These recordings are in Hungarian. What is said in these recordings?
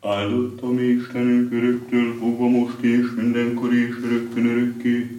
Áldott a mi Istenünk öröktől fogva most és mindenkor és örökkön örökké.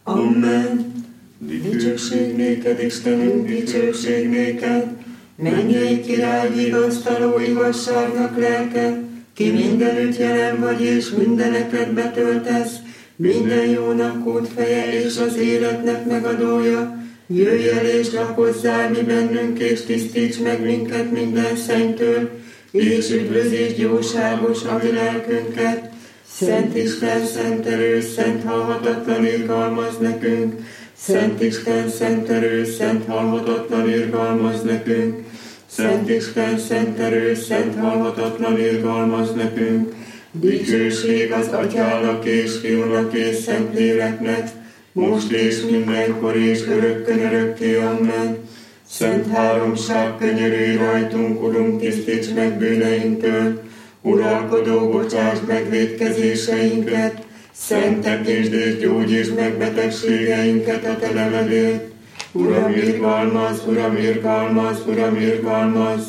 Amen. Dicsőség néked, Istenünk, dicsőség néked, mennyei király, vigasztaló igazságnak lelke, ki mindenütt jelen vagy és mindeneket betöltesz, minden jónak kódfeje és az életnek megadója. Jöjj el és lakozzál mi bennünk, és tisztíts meg minket minden szennytől, és üdvözítsd jóságos a mi lelkünket. Szent Isten, szent erő, szent halhatatlan irgalmaz nekünk. Szent Isten, szent erő, szent halhatatlan irgalmaz nekünk. Szent Isten, szent erő, szent halhatatlan irgalmaz nekünk. Dicsőség az Atyának és Fiúnak és Szentléleknek, most és mindenkor és örökkön örökké. Amen. Szent háromság, könyörülj rajtunk, Urunk, tisztíts meg bűneinktől. Uralkodó, bocsásd meg vétkezéseinket, szentekítsd és gyógyítsd meg betegségeinket a te nevedért. Uram, irgalmaz, Uram, irgalmaz, Uram, irgalmaz.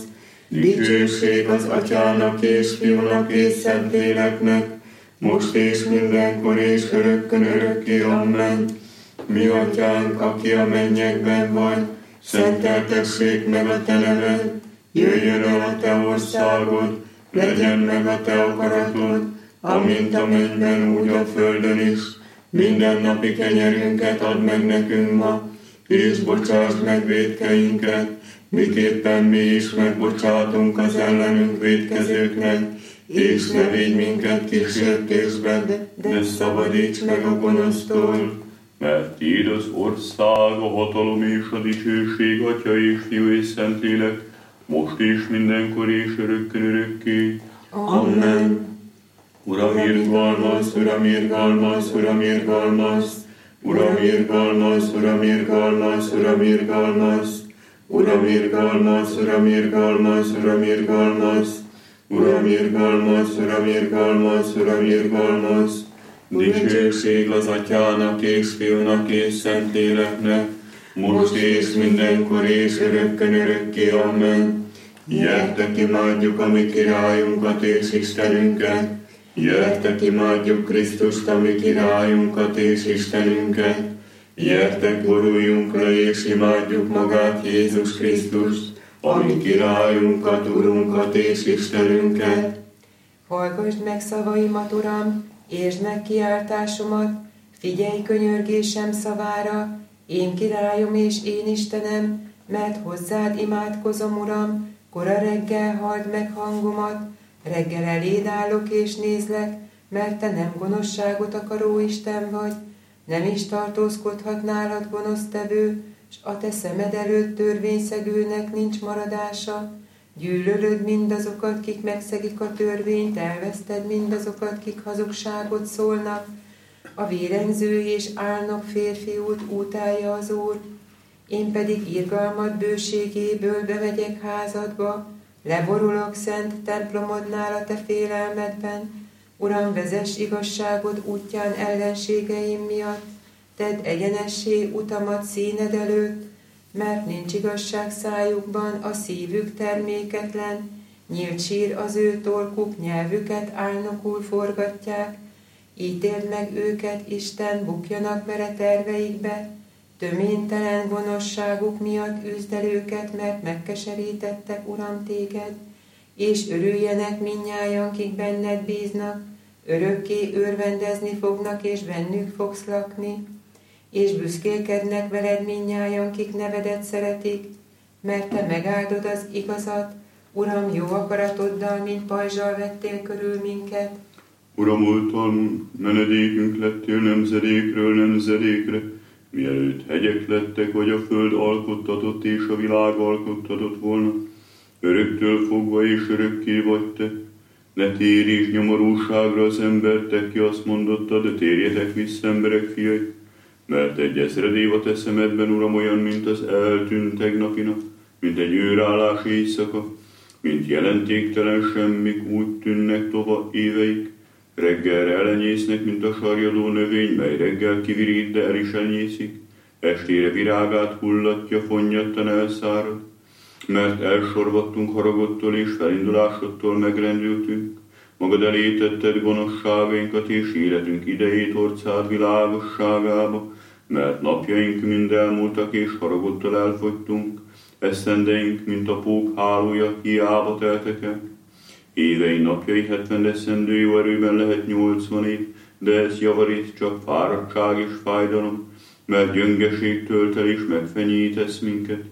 Dicsőség az Atyának és Fiúnak és Szentléleknek, most és mindenkor és örökkön örökké. Amen. Mi Atyánk, aki a mennyekben vagy, szenteltessék meg a te neved, jöjjön el a te országod, legyen meg a te akaratod, amint a mennyben, úgy a földön is. Minden napi kenyerünket add meg nekünk ma, és bocsásd meg vétkeinket, miképpen mi is megbocsátunk az ellenünk vétkezőknek, és ne vigy minket kísértésbe, de szabadíts meg a gonosztól. Mert tiéd az ország, a hatalom és a dicsőség, Atya és Fiú és Szentlélek, most és mindenkor és örökkön örökké. Amen. Uram, irgalmaz, Uram, irgalmaz, Uram, irgalmaz. Uram, irgalmaz, Uram, irgalmaz, Uram, irgalmaz. Uram, irgalmaz, Uram, irgalmaz, Uram, irgalmaz. Uram, irgalmaz, Uram, irgalmaz, Uram, irgalmaz. Dicsőség az Atyának és Fiúnak és Szentléleknek, most és mindenkor és örökkön örökké. Amen. Gyertek, imádjuk a mi királyunkat és Istenünket. Gyertek, imádjuk Krisztust, a mi királyunkat és Istenünket. Gyertek, boruljunk le és imádjuk magát, Jézus Krisztust, a mi királyunkat, Urunkat és Istenünket. Hallgasd meg szavaimat, Uram, értsd meg kiáltásomat, figyelj könyörgésem szavára, én királyom és én Istenem, mert hozzád imádkozom, Uram, kora reggel halld meg hangomat, reggel eléd állok és nézlek, mert te nem gonoszságot akaró Isten vagy, nem is tartózkodhat nálad gonosztevő, s a te szemed előtt törvényszegőnek nincs maradása. Gyűlölöd mindazokat, kik megszegik a törvényt, elveszted mindazokat, kik hazugságot szólnak. A vérengző és álnok férfiút utálja az Úr, én pedig irgalmad bőségéből bemegyek házadba, leborulok szent templomodnál a te félelmedben. Uram, vezess igazságod útján ellenségeim miatt, tedd egyenessé utamat színed előtt, mert nincs igazság szájukban, a szívük terméketlen, nyílt sír az ő torkuk, nyelvüket álnokul forgatják. Ítéld meg őket, Isten, bukjanak bele terveikbe, töménytelen gonoszságuk miatt üzd el őket, mert megkeserítettek, Uram, téged, és örüljenek mindnyájan, kik benned bíznak, örökké örvendezni fognak, és bennük fogsz lakni, és büszkélkednek veled mindnyájan, kik nevedet szeretik, mert te megáldod az igazat, Uram, jó akaratoddal, mint pajzsal vettél körül minket. Uram, oltalmunk, menedékünk lettél nemzedékről nemzedékre, mielőtt hegyek lettek, vagy a föld alkottatott és a világ alkottatott volna. Öröktől fogva és örökké vagy te. Ne térj nyomorúságra az embert, te ki azt mondotta, de térjetek vissza, emberek fiai. Mert egy ezredév a te szemedben, Uram, olyan, mint az eltűnt tegnapi nap, mint egy őrállás éjszaka, mint jelentéktelen semmik, úgy tűnnek tova éveik. Reggelre elenyésznek, mint a sarjadó növény, mely reggel kivirít, de el is elnyészik. Estére virágát hullatja, fonnyattan elszárad. Mert elsorvadtunk haragottól és felindulásodtól megrendültünk. Magad elé tetted gonoszságainkat és életünk idejét orcád világosságába, mert napjaink mind elmúltak és haragottal elfogytunk, esztendeink, mint a pók hálója, hiába teltek el. Évei napjai 70 eszendő jó erőben lehet 80 év, de ez javarészt csak fáradtság és fájdalom, mert gyöngeség tölt el és megfenyítesz minket.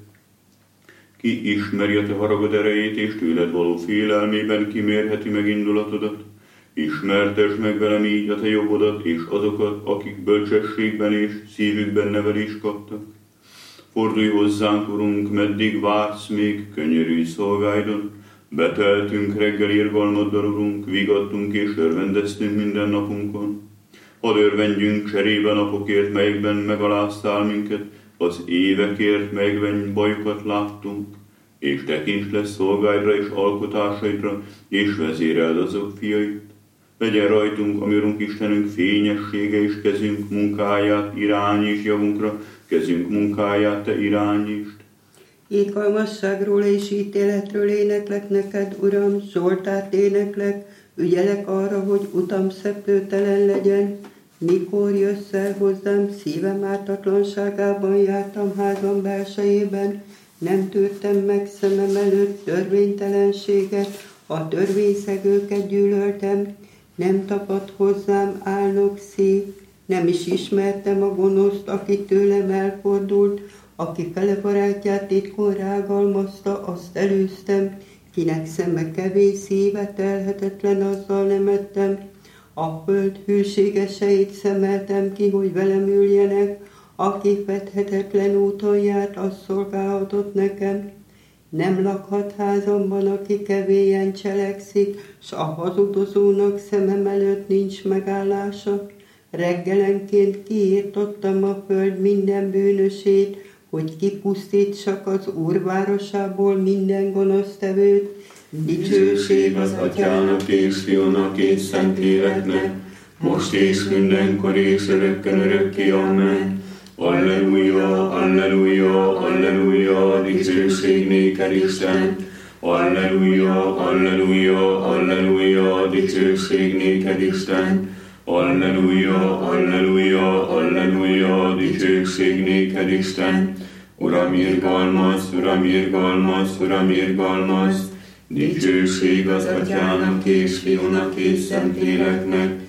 Ki ismeri a te haragod erejét és tőled való félelmében kimérheti meg indulatodat? Ismertesd meg velem így a te jobbodat és azokat, akik bölcsességben és szívükben nevelést kaptak. Fordulj hozzánk, Urunk, meddig vársz még, könyörülj szolgáidon. Beteltünk reggel irgalmaddal, Urunk, vigadtunk és örvendeztünk minden napunkon. Hadd örvendjünk cserébe napokért, melyekben megaláztál minket, az évekért, melyekben bajukat láttunk, és tekints le szolgáidra és alkotásaidra, és vezéreld azok fiait. Legyen rajtunk, ami Urunk Istenünk fényessége, és kezünk munkáját irányíts javunkra, kezünk munkáját te irányítsd. Irgalmasságról és ítéletről éneklek neked, Uram, Zsoltárt éneklek, ügyelek arra, hogy utam szeplőtelen legyen. Mikor jössz el hozzám, szívem ártatlanságában jártam házam belsejében, nem tűrtem meg szemem előtt törvénytelenséget, a törvényszegőket gyűlöltem, nem tapadt hozzám álnok szív, nem is ismertem a gonoszt, aki tőlem elfordult, aki fele barátját titkon rágalmazta, azt elűztem, kinek szeme kevés, szíve telhetetlen, azzal nem ettem. A föld hűségeseit szemeltem ki, hogy velem üljenek, aki fethetetlen úton járt, az szolgálhatott nekem. Nem lakhat házamban, aki kevélyen cselekszik, s a hazudozónak szemem előtt nincs megállása. Reggelenként kiirtottam a föld minden bűnösét, hogy kipusztítsak az Úr városából minden gonosztevőt. Dicsőség az Atyának és Fiúnak és Szentléleknek, most és mindenkor és örökkön örökké. Amen. Alleluja, alleluja, alleluja, dicsőség néked Isten. Alleluja, alleluja, alleluja, dicsőség néked Isten. Alleluja, alleluja, alleluja, dicsőség néked Isten. Uram, irgalmaz, Uram, irgalmaz, Uram, irgalmaz. Dicsőség az Atyának és Fiúnak és Szentléleknek,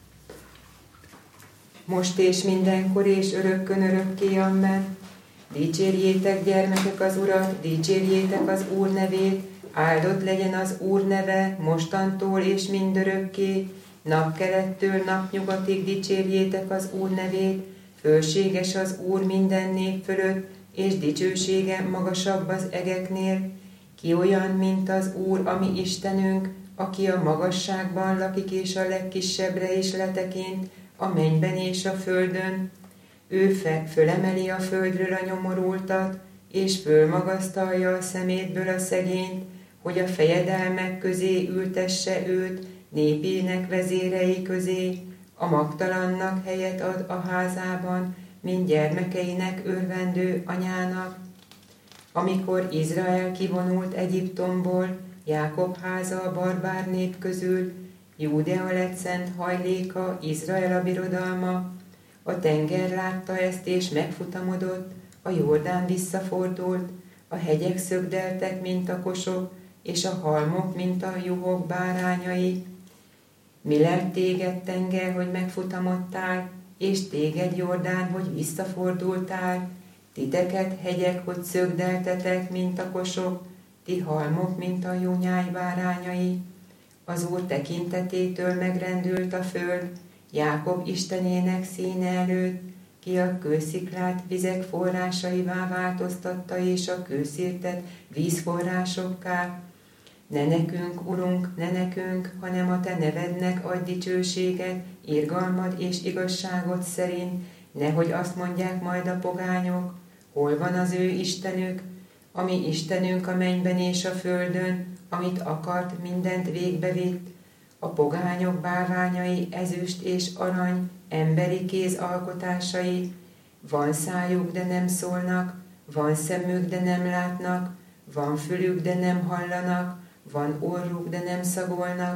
most és mindenkor és örökkön örökké. Amen. Dicsérjétek, gyermekek, az Urat, dicsérjétek az Úr nevét, áldott legyen az Úr neve, mostantól és mindörökké. Napkelettől napnyugatig dicsérjétek az Úr nevét, fölséges az Úr minden nép fölött, és dicsősége magasabb az egeknél. Ki olyan, mint az Úr, ami Istenünk, aki a magasságban lakik, és a legkisebbre is letekint, a mennyben és a földön. Ő fölemeli a földről a nyomorultat, és fölmagasztalja a szemétből a szegényt, hogy a fejedelmek közé ültesse őt, népének vezérei közé. A magtalannak helyet ad a házában, mint gyermekeinek örvendő anyának. Amikor Izrael kivonult Egyiptomból, Jákob háza a barbár nép közül, Júdea lett szent hajléka, Izrael a birodalma. A tenger látta ezt és megfutamodott, a Jordán visszafordult, a hegyek szögdeltek, mint a kosok, és a halmok, mint a juhok bárányai. Mi lett téged, tenger, hogy megfutamodtál, és téged, Jordán, hogy visszafordultál? Titeket, hegyek, hogy szögdeltetek, mint a kosok, ti halmok, mint a jónyáj bárányai. Az Úr tekintetétől megrendült a föld, Jákob Istenének színe előtt, ki a kősziklát vizek forrásaivá változtatta, és a kőszirtet vízforrásokká. Ne nekünk, Urunk, ne nekünk, hanem a te nevednek adj dicsőséget, irgalmad és igazságod szerint, nehogy azt mondják majd a pogányok, hol van az ő Istenük, ami Istenünk a mennyben és a földön, amit akart, mindent végbevitt. A pogányok bálványai ezüst és arany, emberi kéz alkotásai. Van szájuk, de nem szólnak, van szemük, de nem látnak, van fülük, de nem hallanak, van orruk, de nem szagolnak,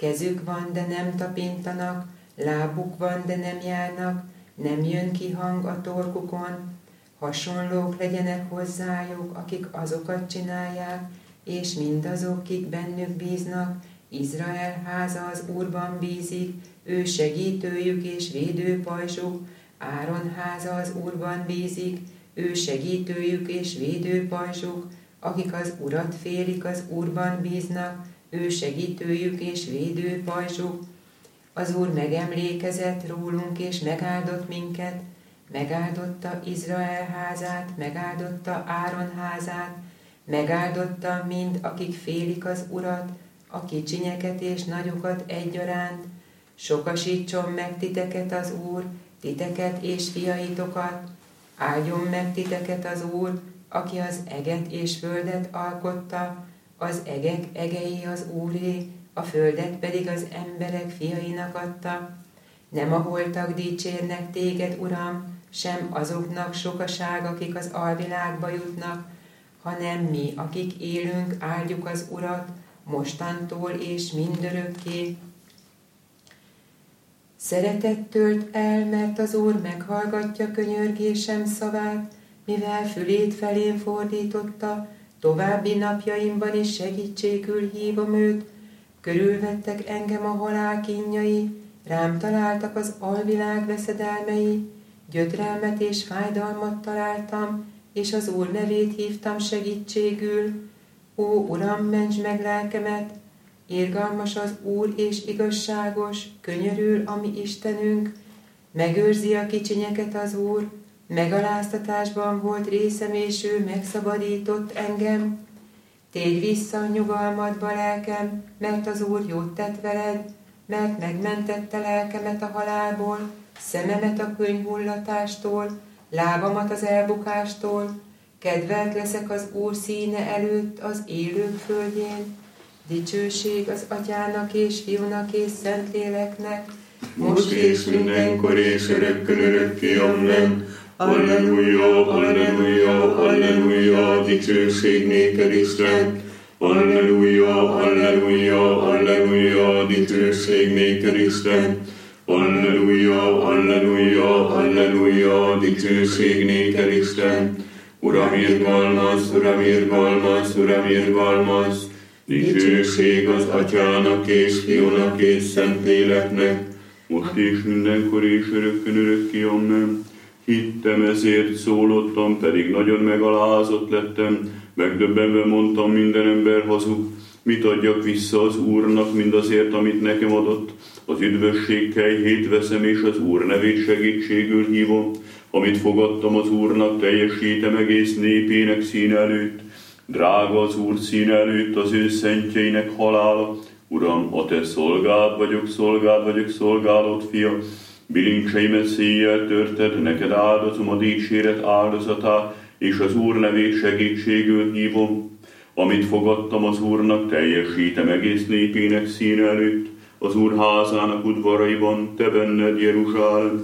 kezük van, de nem tapintanak, lábuk van, de nem járnak, nem jön ki hang a torkukon. Hasonlók legyenek hozzájuk, akik azokat csinálják, és mindazok, kik bennük bíznak. Izrael háza az Úrban bízik, ő segítőjük és védőpajzsuk. Áron háza az Úrban bízik, ő segítőjük és védőpajzsuk. Akik az Urat félik, az Úrban bíznak, ő segítőjük és védőpajzsuk. Az Úr megemlékezett rólunk és megáldott minket, megáldotta Izrael házát, megáldotta Áron házát, megáldotta mind, akik félik az Urat, a kicsinyeket és nagyokat egyaránt. Sokasítson meg titeket az Úr, titeket és fiaitokat, áldjon meg titeket az Úr, aki az eget és földet alkotta, az egek egei az Úré, a földet pedig az emberek fiainak adta. Nem a holtak dicsérnek téged, Uram, sem azoknak sokaság, akik az alvilágba jutnak, hanem mi, akik élünk, áldjuk az Urat, mostantól és mindörökké. Szeretet tölt el, mert az Úr meghallgatja könyörgésem szavát, mivel fülét felén fordította, további napjaimban is segítségül hívom őt. Körülvettek engem a halál kínjai, rám találtak az alvilág veszedelmei, gyötrelmet és fájdalmat találtam, és az Úr nevét hívtam segítségül. Ó, Uram, mentsd meg lelkemet! Irgalmas az Úr és igazságos, könyörül a mi Istenünk, megőrzi a kicsinyeket az Úr, megaláztatásban volt részem, és ő megszabadított engem. Tégy vissza a nyugalmadba, lelkem, mert az Úr jót tett veled, mert megmentette lelkemet a halálból, szememet a könyhullatástól, lábamat az elbukástól. Kedvelt leszek az Úr színe előtt az élők földjén. Dicsőség az Atyának és Fiúnak és Szentléleknek, most és mindenkor és örökkön örökké, amen. Alleluja, alleluja, alleluja, dicsőség néked, Isten. Alleluja, alleluja, alleluja, dicsőség néked, Isten. Alleluja, alleluja, alleluja, dicsőség néked, Isten. Uram, irgalmaz, Uram, irgalmaz, Uram, irgalmaz. Dicsőség az Atyának és Fiúnak és Szentléleknek, most és mindenkor és örökkön örökké, amen. Hittem, ezért szólottam, pedig nagyon megalázott lettem, megdöbbenve mondtam, minden ember hazug. Mit adjak vissza az Úrnak, mindazért, amit nekem adott? Az üdvösség kelyhét veszem, és az Úr nevét segítségül hívom. Amit fogadtam az Úrnak, teljesítem egész népének színe előtt. Drága az Úr színe előtt az ő szentjeinek halála. Uram, a te szolgád vagyok, szolgálod fia. Bilincseimet széjjel törted, neked áldozom a dicséret áldozatát, és az Úr nevét segítségül hívom. Amit fogadtam az Úrnak, teljesítem egész népének színe előtt, az Úr házának udvaraiban, te benned, Jeruzsálem.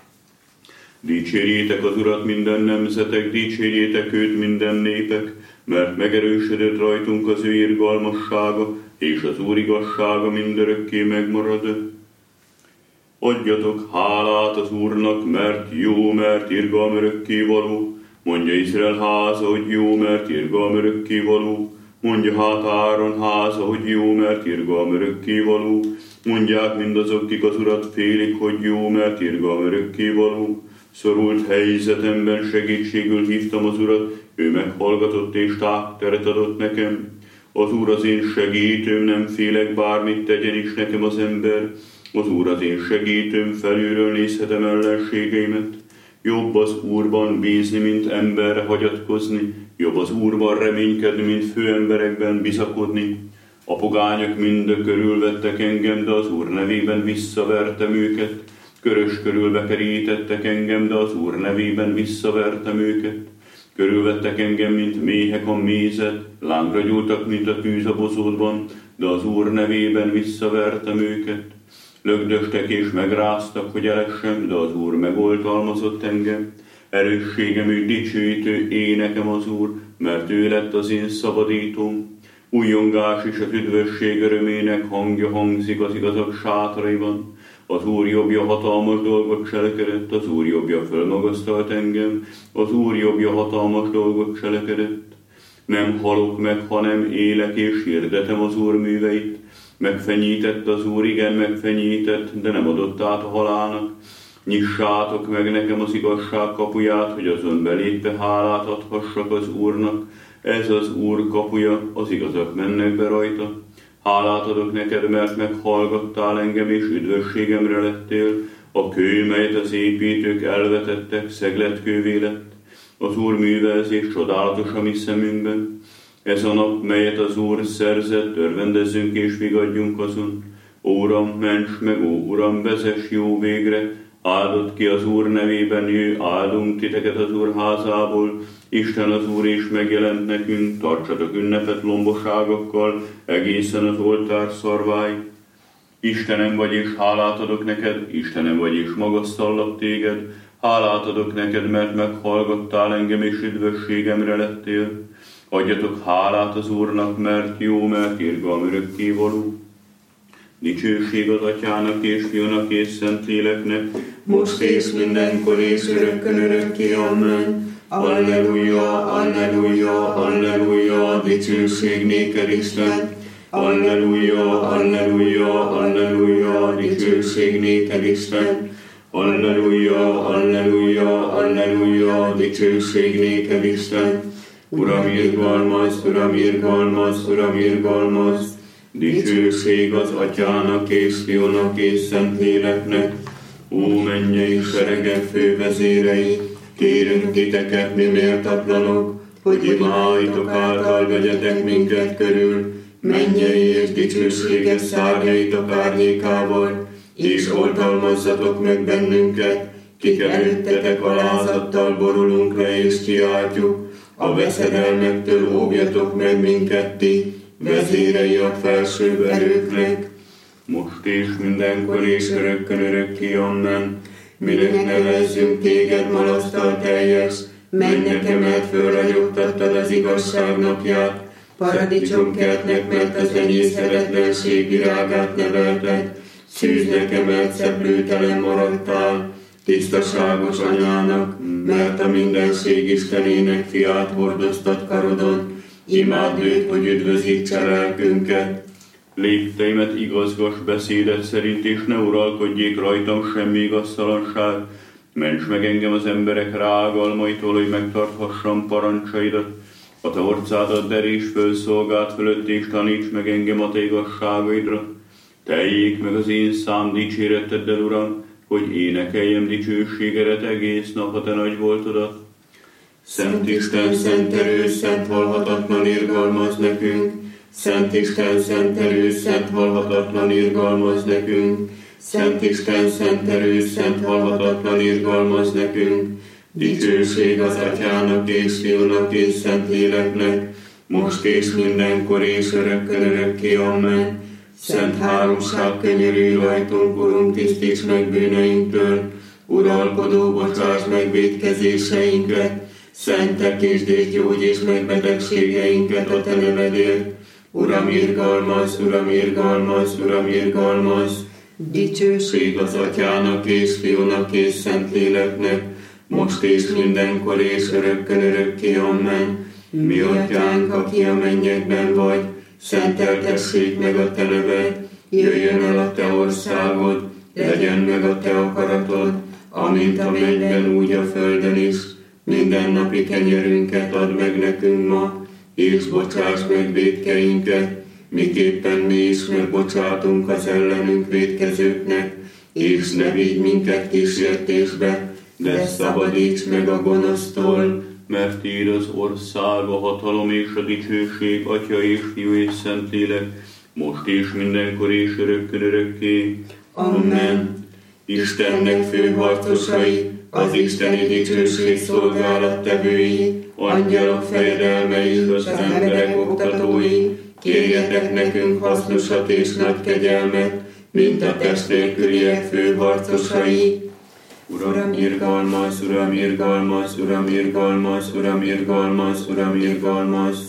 Dicsérjétek az Urat minden nemzetek, dicsérjétek őt minden népek, mert megerősödött rajtunk az ő irgalmassága, és az Úr igazsága mindörökké megmarad. Adjatok hálát az Úrnak, mert jó, mert irgalom örökké való. Mondja Izrael háza, hogy jó, mert irgalom örökké való. Mondja hát Áron háza, hogy jó, mert irgalom örökké való. Mondják mindazok, kik az Urat félik, hogy jó, mert irgalom örökké való. Szorult helyzetemben segítségül hívtam az Urat, ő meghallgatott és tápteret adott nekem. Az Úr az én segítőm, nem félek, bármit tegyen is nekem az ember. Az Úr az én segítőm, felülről nézhetem ellenségeimet. Jobb az Úrban bízni, mint emberre hagyatkozni. Jobb az Úrban reménykedni, mint főemberekben bizakodni. A pogányok mind körülvettek engem, de az Úr nevében visszavertem őket. Körös körül bekerítettek engem, de az Úr nevében visszavertem őket. Körülvettek engem, mint méhek a mézet, lángra gyúltak, mint a tűz a bozótban, de az Úr nevében visszavertem őket. Lögdöstek és megráztak, hogy elessem, de az Úr megoltalmazott engem. Erősségem ő dicsőítő énekem az Úr, mert ő lett az én szabadítóm. Újongás és az üdvösség örömének hangja hangzik az igazak sátraiban. Az Úr jobbja hatalmas dolgot cselekedett, az Úr jobbja fölmagasztalt engem, az Úr jobbja hatalmas dolgot cselekedett. Nem halok meg, hanem élek és hirdetem az Úr műveit. Megfenyített az Úr, igen, megfenyített, de nem adott át a halálnak. Nyissátok meg nekem az igazság kapuját, hogy azon belépve hálát adhassak az Úrnak. Ez az Úr kapuja, az igazak mennek be rajta. Hálát adok neked, mert meghallgattál engem, és üdvösségemre lettél. A kő, melyet az építők elvetettek, szegletkővé lett. Az Úr művelés csodálatos a mi szemünkben. Ez a nap, melyet az Úr szerzett, örvendezzünk és vigadjunk azon. Ó, Uram, ments meg, ó, Uram, vezess jó végre. Áldott ki az Úr nevében jő, áldunk titeket az Úr házából. Isten az Úr is megjelent nekünk, tartsatok ünnepet lomboságokkal, egészen az oltár szarváig. Istenem vagy és hálát adok neked, Istenem vagy és magasztallak téged, hálát adok neked, mert meghallgattál engem és üdvösségemre lettél. Adjatok hálát az Úrnak, mert jó, mert irgalom örökkévaló. Dicsőség az Atyának és Fiúnak és Szentléleknek, most és mindenkor és örökkön örökké, amen. Alleluja, alleluja, alleluja, dicsőség néked Isten. Alleluja, alleluja, alleluja, dicsőség néked Isten. Alleluja, alleluja, alleluja, dicsőség néked Isten. Uram, irgalmaz, Uram, irgalmaz, Uram, irgalmaz. Dicsőség az Atyának és Fiúnak és Szentléleknek. Ó, mennyei seregek fővezérei, kérünk titeket, mi méltatlanok, hogy imáitok által vegyetek minket körül, mennyei és dicsőséges szárnyaitok árnyékával, és oltalmazzatok meg bennünket, kik előttetek alázattal borulunk le és kiáltjuk, a veszedelmektől óvjatok meg minket ti, vezérei a felsőbb erőknek, most és mindenkor és örökkön örökké, amen. Minek nevezzünk téged malasztal teljes, mennek emelt fölragyogtattad az igazság napját, paradicsomkertnek, mert az enyészhetetlenség virágát nevelted, szűznek emelt szeplőtelen maradtál, tisztaságos anyának, mert a mindenség Istenének fiát hordoztat karodon, imád őt, hogy üdvözítse lelkünket. Lépteimet igazgass beszédet szerint, és ne uralkodjék rajtam semmi igaztalanság. Ments meg engem az emberek rágalmaitól, hogy megtarthassam parancsaidat. A te orcádat derés fölszolgált fölött, és taníts meg engem a te igazságaidra. Teljék meg az én szám dicséreteddel, Uram, hogy énekeljem dicsőségedet egész nap a te nagy voltodat. Szent Isten, szent erő, szent halhatatlan irgalmaz nekünk. Szent Isten, szent erő, szent halhatatlan irgalmaz nekünk. Szent Isten, szent erő, szent halhatatlan irgalmaz nekünk. Dicsőség az Atyának és Fiúnak és Szentléleknek, most és mindenkor és örökkön örökké, amen. Szent háromság, könyörülj rajtunk, Urunk, tisztíts meg bűneinktől, uralkodó, bocsáss meg vétkezéseinket, szentekítsd és gyógyítsd meg betegségeinket a te nevedért. Uram, irgalmaz, Uram, irgalmaz, Uram, irgalmaz. Dicsőség az Atyának és Fiúnak és Szentléleknek, most és mindenkor és örökkön örökké, amen. Mi Atyánk, aki a mennyekben vagy, szenteltessék meg a te neved, jöjjön el a te országod, legyen meg a te akaratod, amint a mennyben, úgy a földön is. Mindennapi kenyerünket add meg nekünk ma, és bocsáss meg vétkeinket, miképpen mi is megbocsátunk az ellenünk vétkezőknek, és ne vigy minket kísértésbe, de szabadíts meg a gonosztól, mert tiéd az ország, a hatalom és a dicsőség, Atya és Fiú és Szentlélek, most és mindenkor és örökkön örökké. Amen. Istennek főharcosai, az isteni dicsőség szolgálattevői, angyalok fejedelmei, az emberek oktatói, kérjetek nekünk hasznosat és nagy kegyelmet, mint a test nélküliek főharcosai. Uram, irgalmaz, Uram, irgalmaz, Uram, irgalmaz, Uram, irgalmaz, Uram, irgalmaz.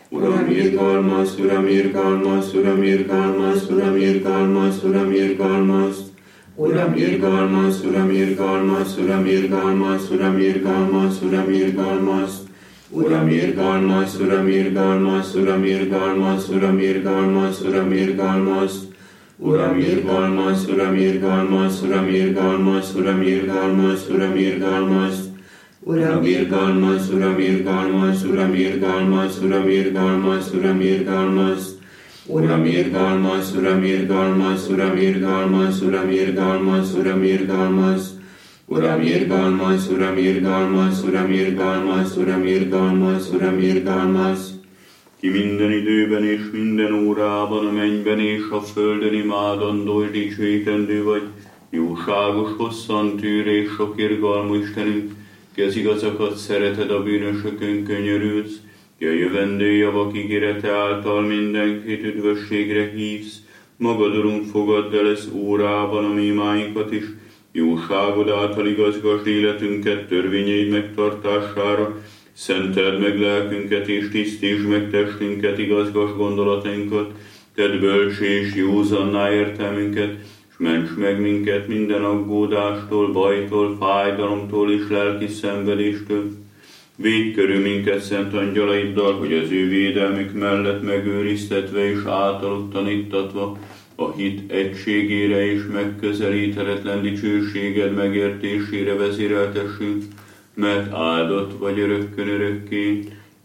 Uram, irgalmaz, Uram, irgalmaz, Uram, irgalmaz, Uram, irgalmaz, Uram, irgalmaz. Uram, irgalmaz, Uram, irgalmaz, Uram, irgalmaz, Uram, irgalmaz, Uram, irgalmaz. Uram, irgalmaz, Uram, irgalmaz, Uram, irgalmaz, Uram, irgalmaz, Uram, irgalmaz. Uram, irgalmaz, Uram, irgalmaz, Uram, irgalmaz, Uram, irgalmaz, Uram, irgalmaz. Uram, irgalmaz, Uram, irgalmaz, Uram, irgalmaz, Uram, irgalmaz, Uram, irgalmaz. Uram, irgalmaz, Uram, irgalmaz, Uram, irgalmaz, Uram, irgalmaz, Uram, irgalmaz. Uram, irgalmaz, Uram, irgalmaz, Uram, irgalmaz, Uram, irgalmaz, Uram, irgalmaz. Ki minden időben és minden órában a mennyben és a földön imádandó és dicsőítendő vagy, jóságos, hosszantűr és sok irgalmú Istenünk, ki az igazakat szereted, a bűnösökön könyörülsz, ki a jövendő javak ígérete által mindenkit üdvösségre hívsz, magad, Urunk, fogadd el ez órában a mi imáinkat is, jóságod által igazgasd életünket törvényeid megtartására, szenteld meg lelkünket és tisztítsd meg testünket, igazgasd gondolatainkat, tedd bölcsé és józanná értelmünket, és ments meg minket minden aggódástól, bajtól, fájdalomtól és lelki szenvedéstől. Védj körül minket szent angyalaiddal, hogy az ő védelmük mellett megőriztetve és általuk taníttatva a hit egységére és megközelíthetetlen dicsőséged megértésére vezéreltessünk, mert áldott vagy örökkön örökké.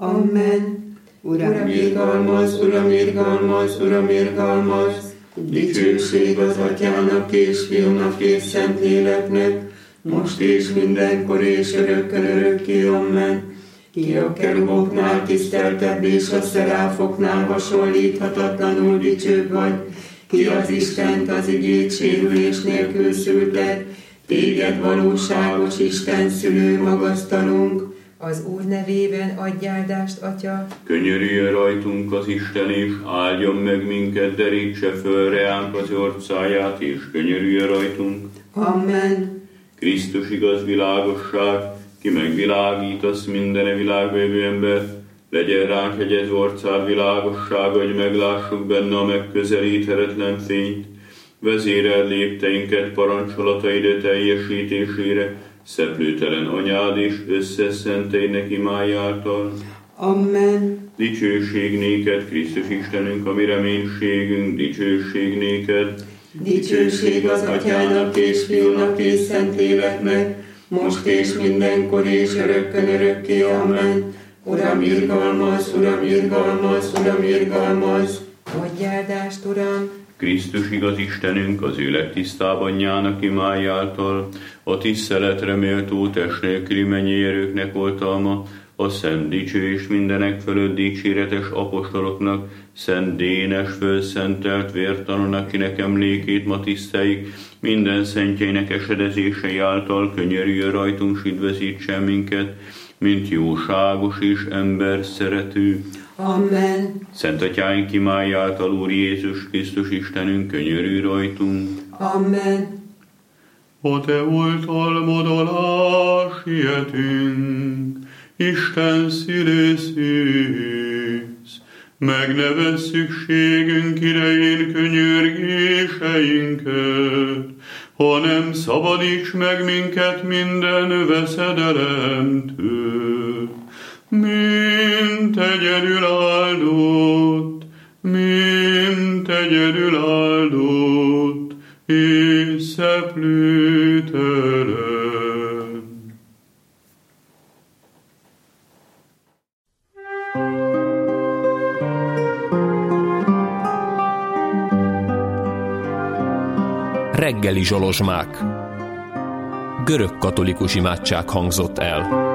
Amen. Uram, irgalmaz, Uram, irgalmaz, Uram, irgalmaz. Dicsőség az Atyának és Fiúnak és Szentléleknek, most és mindenkor és örökkön örökké. Amen. Ki a keruboknál tiszteltebb és a szeráfoknál hasonlíthatatlanul dicsőbb vagy, ki az Istent az igét sérülés nélkül szülted, téged valóságos Isten szülő magasztalunk. Az Úr nevében adj áldást, Atya. Könyörüljön rajtunk az Isten, és áldjon meg minket, derítse föl reánk az orcáját, és könyörüljön rajtunk. Amen. Krisztus igaz világosság, ki megvilágítasz minden világba jövő ember, legyen ránk hegyez orcád világossága, hogy meglássuk benne a megközelíthetetlen fényt. Vezéreld lépteinket parancsolataid teljesítésére, szeplőtelen anyád és összeszenteidnek imái által. Amen. Dicsőség néked, Krisztus Istenünk, a mi reménységünk, dicsőség néked. Dicsőség az Atyának és Fiúnak és Szentléleknek, most és mindenkor és örökkön örökké. Amen. Uram, irgalmaz, Uram, irgalmaz, Uram, irgalmaz. Adj áldást, Uram. Krisztus igaz Istenünk, az ő legtisztább anyjának imái által, a tiszteletre méltó test nélküli mennyi erőknek oltalma, a szent dicső és mindenek fölött dicséretes apostoloknak, Szent Dénes fölszentelt vértanon, akinek emlékét ma tiszteljük, minden szentjeinek esedezései által könyörüljön rajtunk, s üdvözítsen minket, mint jóságos és ember szerető. Amen. Szent Atyáink imái által, Úr Jézus Krisztus Istenünk, könyörülj rajtunk. Amen. A te oltalmad alá sietünk, Isten szülőszűz, megneved szükségünk idején könyörgéseinket, hanem szabadíts meg minket minden veszedelemtől, mint egyedül áldott, és szeplőtelen. Reggeli zsolozsmák. Görög katolikus imádság hangzott el.